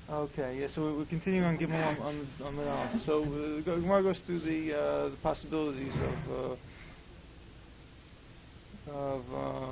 Okay, yeah. So we're continuing on Gimel on Menal. So Gemara goes through the possibilities of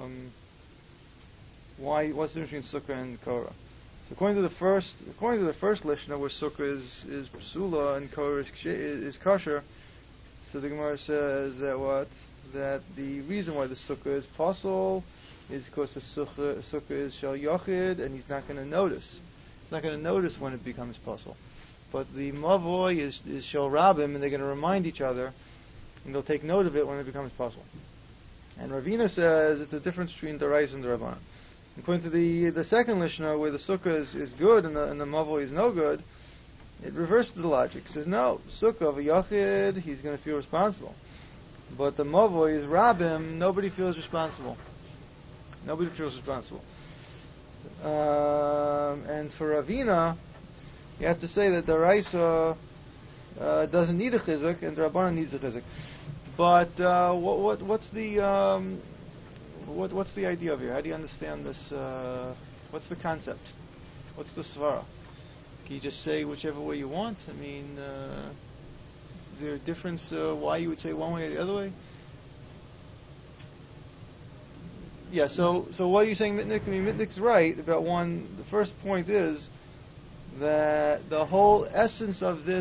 what's the difference between Sukkah and Korah. So according to the first Lishna, where Sukkah is Psula and Korah is kosher, so the Gemara says that the reason why the Sukkah is Pasul is because the Sukkah is Shel Yochid, and he's not going to notice. He's not going to notice when it becomes Pasul. But the Mavoi is Shel Rabim, and they're going to remind each other, and they'll take note of it when it becomes Pasul. And Ravina says it's the difference between Darais and Darabanan. According to the second Lishna, where the Sukkah is good and the Mavoi is no good, it reverses the logic. It says, no, Sukkah of a Yachid, he's going to feel responsible. But the Mavoi is Rabim, nobody feels responsible. Nobody feels responsible. And for Ravina, you have to say that the Raisa doesn't need a chizuk, and the Rabbanan needs a chizuk. But what's the idea of here? How do you understand this? What's the concept? What's the svara? Can you just say whichever way you want? I mean, is there a difference why you would say one way or the other way? Yeah, so what are you saying, Mitnick? I mean, Mitnick's right about one. The first point is that the whole essence of the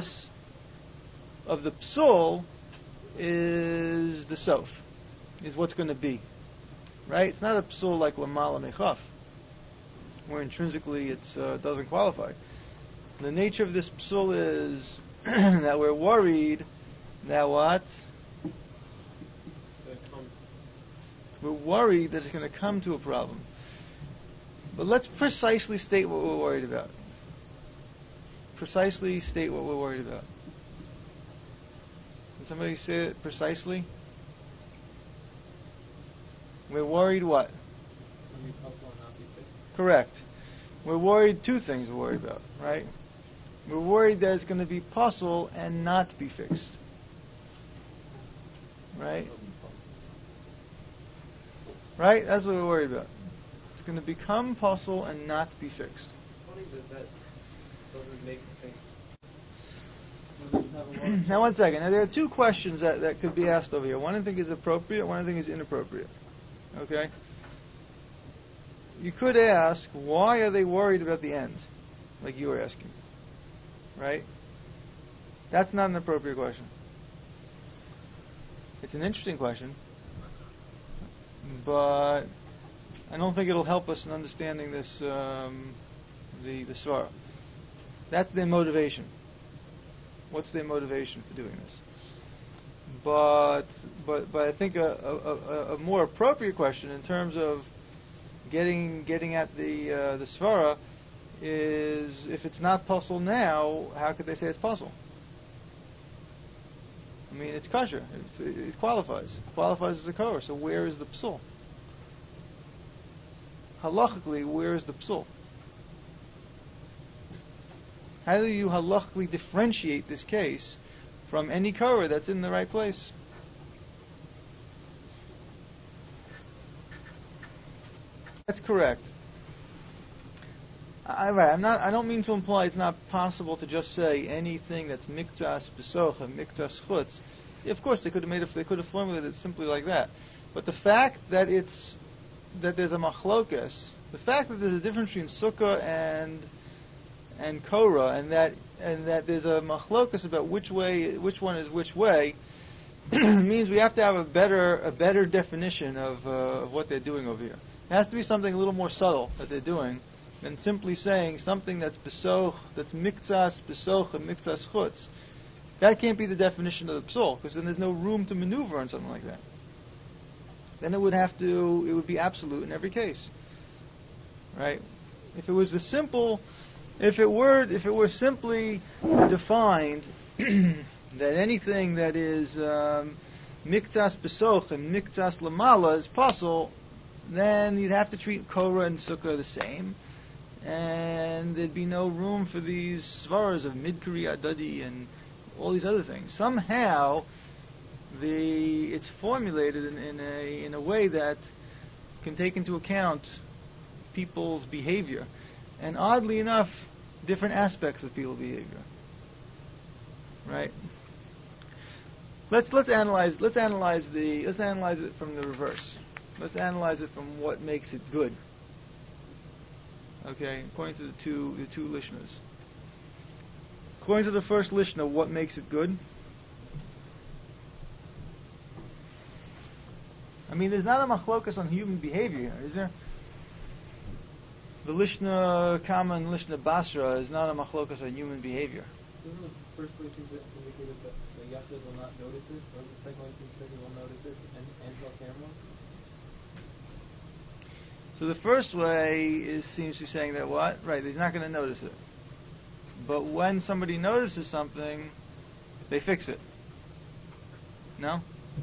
psul, is the sof, is what's going to be. Right? It's not a psul like Lamala Mechaf, where intrinsically it doesn't qualify. The nature of this psul is that we're worried that what? We're worried that it's going to come to a problem. But let's precisely state what we're worried about. Precisely state what we're worried about. Can somebody say it precisely? We're worried what? Correct. We're worried two things we're worried about, right? We're worried that it's going to be pasul and not be fixed. Right? Right? That's what we're worried about. It's going to become pasul and not be fixed. It's funny that doesn't make sense. Now, one second. Now, there are two questions that could be asked over here. One I think is appropriate, one I think is inappropriate. Okay? You could ask, why are they worried about the end? Like you were asking. Right? That's not an appropriate question. It's an interesting question, but I don't think it'll help us in understanding this, the svara. That's their motivation. What's their motivation for doing this? But I think a more appropriate question in terms of getting at the svara is, if it's not pasul now, how could they say it's pasul? I mean, it's kosher. It qualifies. It qualifies as a korah. So where is the psul? Halachically, where is the psul? How do you halachically differentiate this case from any korah that's in the right place? That's correct. I don't mean to imply it's not possible to just say anything that's miktas besocha, miktas chutz. Of course, they could have formulated it simply like that. But the fact that there's a machlokas, the fact that there's a difference between sukkah and korah, and that there's a machlokas about which one is which way, means we have to have a better definition of what they're doing over here. It has to be something a little more subtle that they're doing than simply saying something that's besoch, that's miktas besoch and miktas chutz. That can't be the definition of the psul, because then there's no room to maneuver on something like that. Then it would be absolute in every case, right? If it were simply defined that anything that is miktas besoch and miktas lamala is pasul, then you'd have to treat korah and sukkah the same, and there'd be no room for these svaras of midkari adadi and all these other things. Somehow, it's formulated in a way that can take into account people's behavior. And oddly enough, different aspects of people's behavior. Right? Let's analyze it from the reverse. Let's analyze it from what makes it good. Okay, according to the two Lishnas. According to the first Lishna, what makes it good? I mean, there's not a machlokas on human behavior here, is there? The Lishna Kama and Lishna Basra is not a machlokas on human behavior. Doesn't the first way seem to indicate that the Yassid will not notice it, or the second way seems to say he will notice it, and he'll care more? So the first way seems to be saying that what? Right, he's not going to notice it. But when somebody notices something, they fix it. No?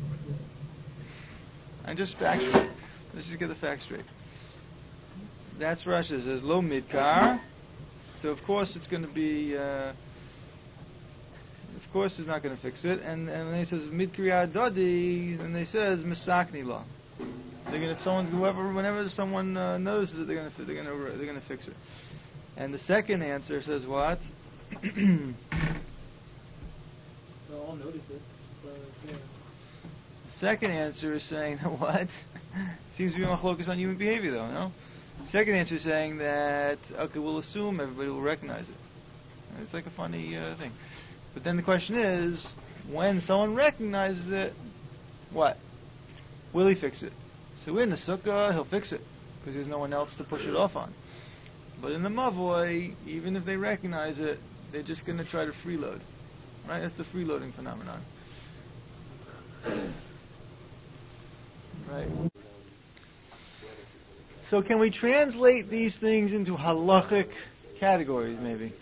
And just factually. Let's just get the facts straight. That's Rashi says, lo midkar. So of course it's going to be, of course he's not going to fix it. And when he says midkriya dodi, then they says misakni la. They're going to, whenever someone notices it, they're going to fix it. And the second answer says what? They'll all notice it. Yeah. The second answer is saying that what? Seems to be machlokas on human behavior, though, no? The second answer is saying that, okay, we'll assume everybody will recognize it. And it's like a funny thing. But then the question is, when someone recognizes it, what? Will he fix it? So in the sukkah, he'll fix it, because there's no one else to push it off on. But in the mavoi, even if they recognize it, they're just going to try to freeload. Right? That's the freeloading phenomenon. Right? So can we translate these things into halachic categories, maybe?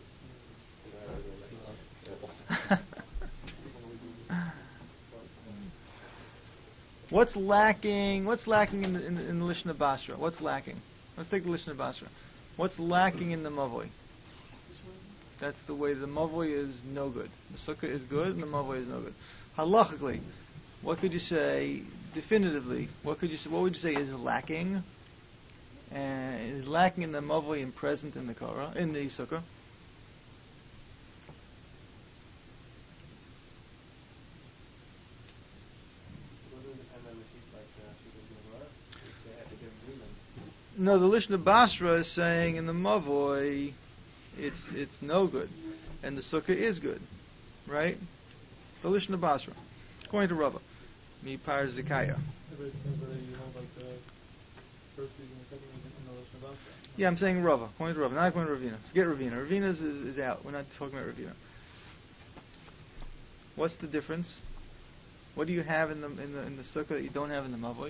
What's lacking in the Lishna Basra? What's lacking? Let's take the Lishna Basra. What's lacking in the Mavoi? That's the way the Mavoi is no good. The Sukkah is good and the Mavoi is no good. Halachically, what could you say definitively? What would you say is lacking? And is lacking in the Mavoi and present in the Korah, in the Sukkah? No, the Lishna Basra is saying in the Mavoi it's no good, and the Sukkah is good, right? The Lishna Basra, according to Rava, Mi Par Zakaya. Yeah, I'm saying Rava, according to Rava, not according to Ravina. Forget Ravina. Ravina is out. We're not talking about Ravina. What's the difference? What do you have in the Sukkah that you don't have in the Mavoi?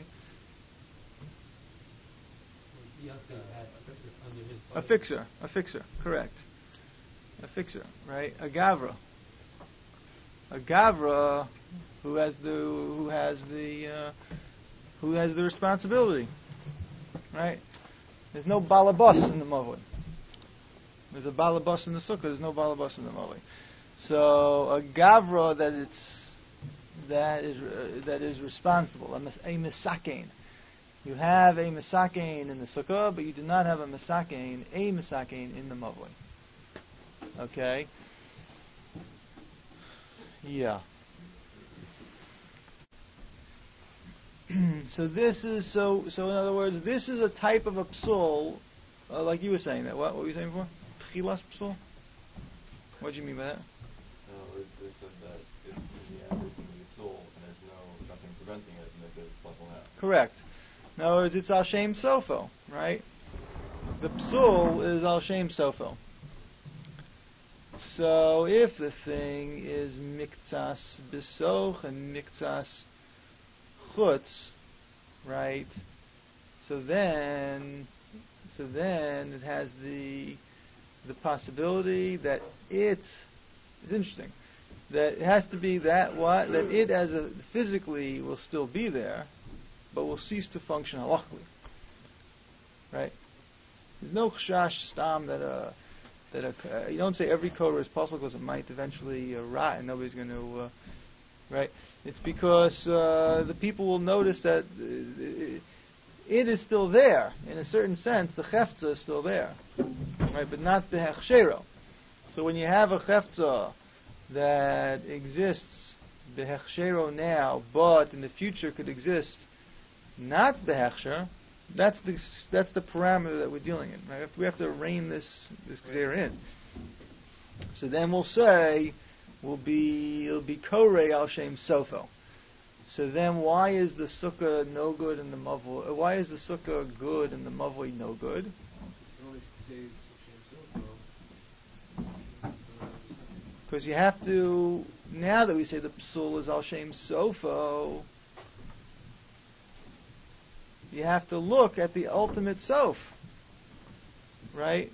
A fixer, correct. A fixer, right? A gavra who has the responsibility, right? There's no balabas in the Mavoi. There's a balabas in the Sukkah. There's no balabas in the Mavoi. So a gavra that is responsible, a misakein. You have a misakein in the Sukkah, but you do not have a misakein in the Mavoi. Okay? Yeah. So in other words, this is a type of a psul, like you were saying that. What were you saying before? Tchilas psul? What do you mean by that? No, it said that if you have everything in the psul and there's nothing preventing it, and they say it's plus one half. Correct. In other words, it's al shem sofo, right? The psul is al shem sofo. So if the thing is miktsas bisoch and miktsas chutz, right? So then it has the possibility that it's interesting. That it has to be that it as a physically will still be there, but will cease to function halachically. Right? There's no chashash stam that you don't say every korah is possible because it might eventually rot and nobody's going to right. It's because the people will notice that it is still there. In a certain sense, the chefza is still there, right? But not the hechshero. So when you have a chefza that exists behechshero now, but in the future could exist not behechsher, that's the parameter that we're dealing in. Right? We have to rein this gzeira in. So then we'll say it'll be korei al shem sofo. So then why is the sukkah no good and the mavoi? Why is the sukkah good and the mavoi no good? Because you have to, now that we say the psul is al shem sofo, you have to look at the ultimate sof, right?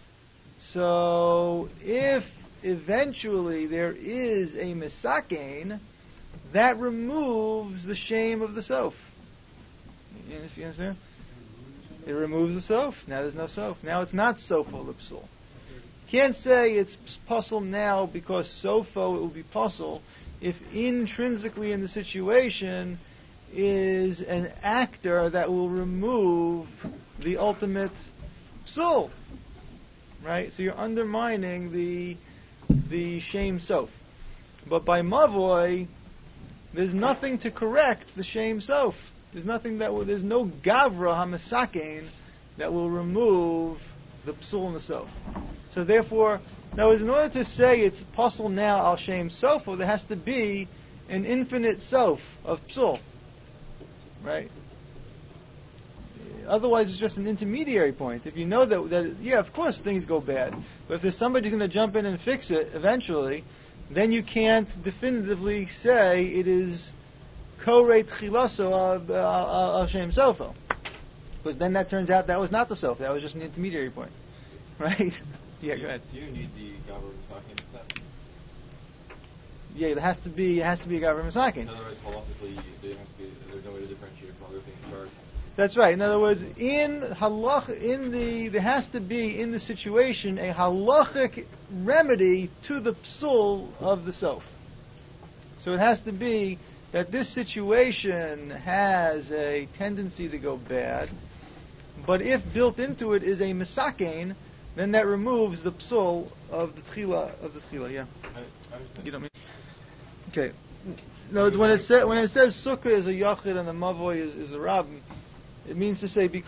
So if eventually there is a misakein, that removes the shame of the sof. You understand? It removes the sof. Now there's no sof. Now it's not sofo l'psul. Can't say it's puzzle now because sofo it will be puzzle if intrinsically in the situation is an actor that will remove the ultimate psul. Right? So you're undermining the shame sof. But by mavoi, there's nothing to correct the shame sof. There's no gavra hamasakein that will remove the psul and the sof. So therefore, now in order to say it's puzzle now al shem sofo, there has to be an infinite sof of psul. Right? Otherwise, it's just an intermediary point. If you know that yeah, of course things go bad, but if there's somebody going to jump in and fix it eventually, then you can't definitively say it is korei tchilaso al shem sofo, because then that turns out that was not the sof. That was just an intermediary point, right? Yeah, go ahead. Do you need the gavra misakein for that? Yeah, there has to be a gavra misakein. In other words, halachically, there's no way to differentiate from other things first. That's right. In other words, there has to be in the situation a halachic remedy to the psul of the sof. So it has to be that this situation has a tendency to go bad, but if built into it is a misakein, then that removes the psul of the tchila. Yeah. I understand. You know what I mean? Okay. No, when it says sukkah is a yachid and the mavoi is a rabbin, it means to say that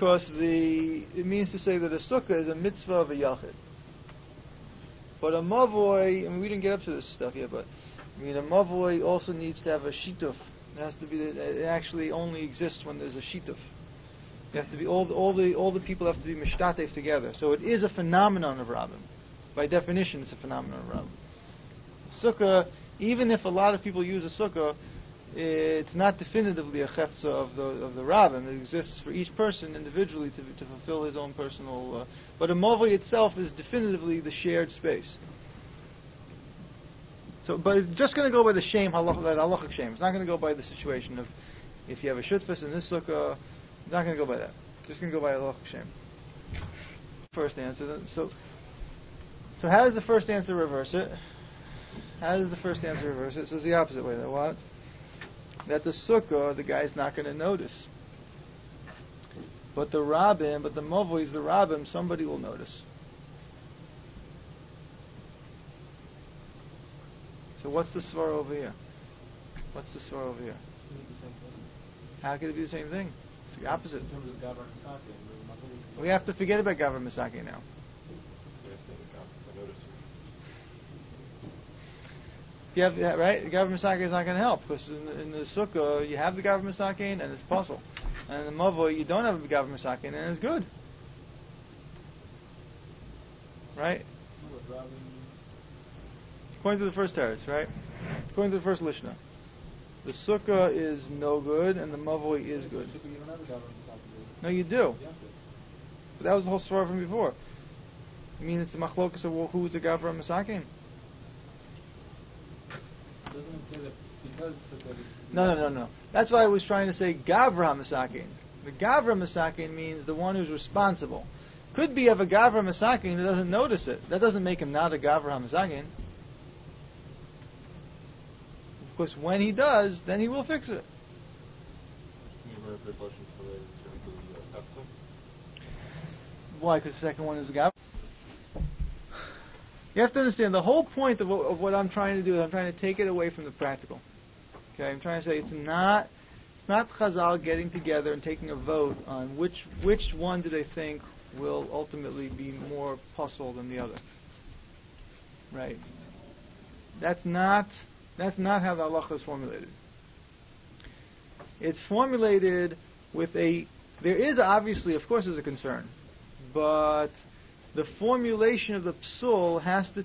a sukkah is a mitzvah of a yachid. But a mavoi, we didn't get up to this stuff yet, but a mavoi also needs to have a shituf. It actually only exists when there's a shituf. You have to be all the people have to be mishtatef together. So it is a phenomenon of rabbim. By definition, it's a phenomenon of rabbim. Sukkah, even if a lot of people use a sukkah, it's not definitively a chefza of the rabbim. It exists for each person individually to fulfill his own personal. But a mavoi itself is definitively the shared space. So, but it's just going to go by the shame, halachic shame. It's not going to go by the situation of if you have a shutfus in this sukkah. It's not going to go by that. It's just going to go by halachic shame. First answer. So how does the first answer reverse it? It says the opposite way. That what? That the sukkah, the guy's not going to notice. But the mavoi, the rabbim, somebody will notice. So what's the svar over here? How could it be the same thing? It's the opposite. We have to forget about gavra misake now. You have, right? The gavra misake is not going to help because in the sukkah you have the gavra misake and it's puzzle, and in the mavoi you don't have the gavra misake and it's good, right? According to the first teretz, right? According to the first lishna, the sukkah is no good and the mavoi is good. No, you do. But that was the whole story from before. I mean, it's the machlokas of who's the gavra misake. Doesn't it say that because sukkah is... No. That's why I was trying to say gavra masakin. The gavra masakin means the one who's responsible. Could be of a gavra masakin who doesn't notice it. That doesn't make him not a gavra masakin. Of course, when he does, then he will fix it. Precautions for in terms of Chefza? Why? Because the second one is the gavra. You have to understand the whole point of what I'm trying to do is I'm trying to take it away from the practical. Okay, I'm trying to say it's not Chazal getting together and taking a vote on which one do they think will ultimately be more puzzle than the other. Right? That's not how the halacha is formulated. It's formulated with there is obviously, of course, there's a concern, but the formulation of the psul has to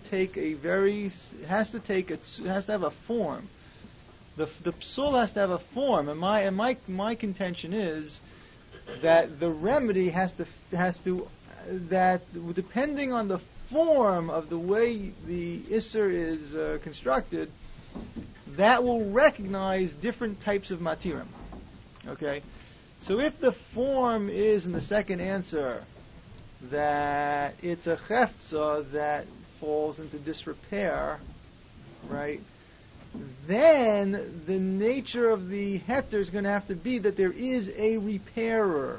have a form. The psul has to have a form, and my contention is that the remedy has to that depending on the form of the way the isser is constructed, that will recognize different types of matirim. Okay, so if the form is in the second answer that it's a chefza that falls into disrepair, right? Then the nature of the heter is going to have to be that there is a repairer.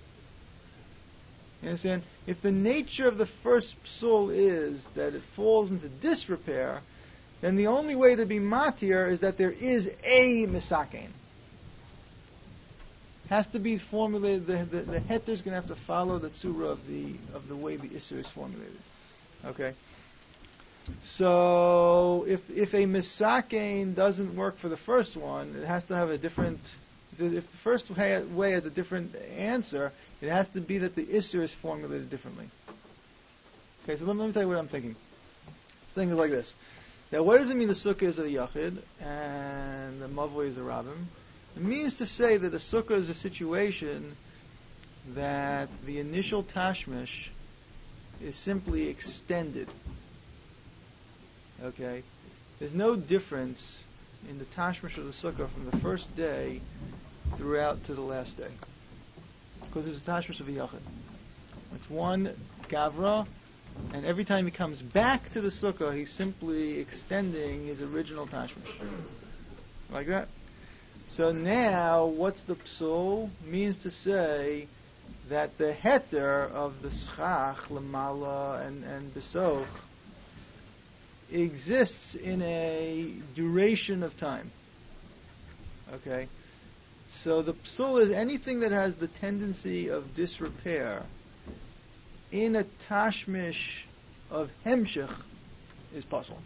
You understand? If the nature of the first psul is that it falls into disrepair, then the only way to be matir is that there is a misakein. Has to be formulated. The heter is going to have to follow the tzura of the way the isser is formulated. Okay. So if a misakein doesn't work for the first one, it has to have a different. If the first way has a different answer, it has to be that the isser is formulated differently. Okay. So let me tell you what I'm thinking. Things like this. Now, what does it mean the sukkah is a yachid and the mavoi is a rabbim? It means to say that a sukkah is a situation that the initial tashmish is simply extended. Okay? There's no difference in the tashmish of the sukkah from the first day throughout to the last day. Because it's a tashmish of a yachid. It's one gavra, and every time he comes back to the sukkah, he's simply extending his original tashmish. Like that? So now, what's the psul? Means to say that the heter of the schach, lemala, and besoch exists in a duration of time. Okay? So the psul is anything that has the tendency of disrepair in a tashmish of hemshech is puzzle.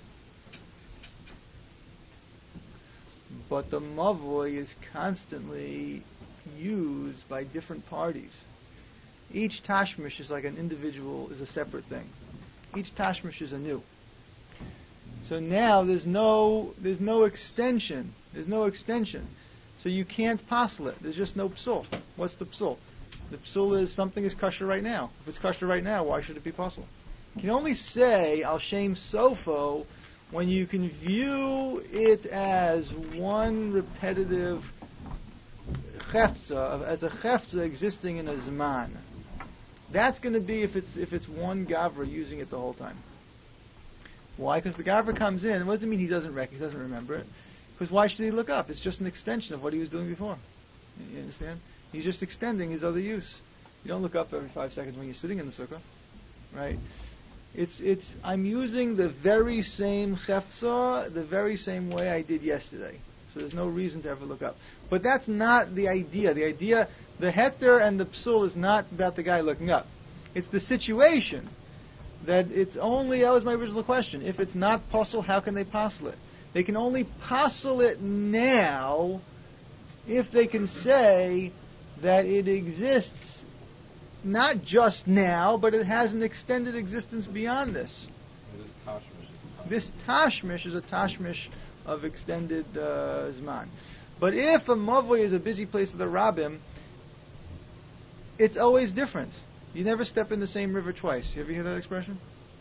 But the mavoi is constantly used by different parties. Each tashmish is like an individual, is a separate thing. Each tashmish is anew. So now there's no extension. There's no extension. So you can't passel it. There's just no psul. What's the psul? The psul is something is kosher right now. If it's kosher right now, why should it be passel? You can only say al shem sofo when you can view it as one repetitive chefza, as a chefza existing in a zman. That's going to be if it's one gavra using it the whole time. Why? Because the gavra comes in. It doesn't mean he doesn't remember it. Because why should he look up? It's just an extension of what he was doing before. You understand? He's just extending his other use. You don't look up every 5 seconds when you're sitting in the sukkah, right? I'm using the very same chefza, the very same way I did yesterday. So there's no reason to ever look up. But that's not the idea. The idea, the heter and the psul is not about the guy looking up. It's the situation that it's only, that was my original question. If it's not puzzle, how can they puzzle it? They can only puzzle it now if they can say that it exists not just now, but it has an extended existence beyond this. This tashmish is a tashmish of extended zman. But if a mavoi is a busy place of the rabbim, it's always different. You never step in the same river twice. You ever hear that expression?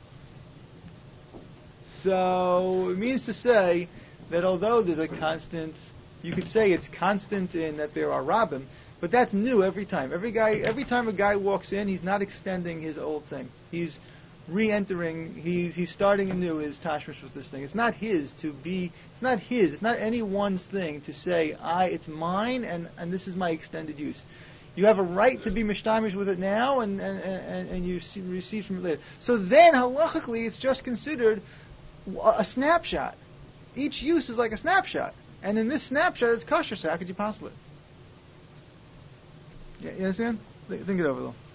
So it means to say that although there's a constant, you could say it's constant in that there are rabbim, but that's new every time. Every time a guy walks in, he's not extending his old thing. He's re-entering. He's starting anew his tashmish with this thing. It's not his to be. It's not his. It's not anyone's thing to say it's mine and this is my extended use. You have a right to be mishtamish with it now, and you receive from it later. So then, halachically, it's just considered a snapshot. Each use is like a snapshot. And in this snapshot, it's kosher, so how could you possibly? Yeah, you understand? Think it over, though.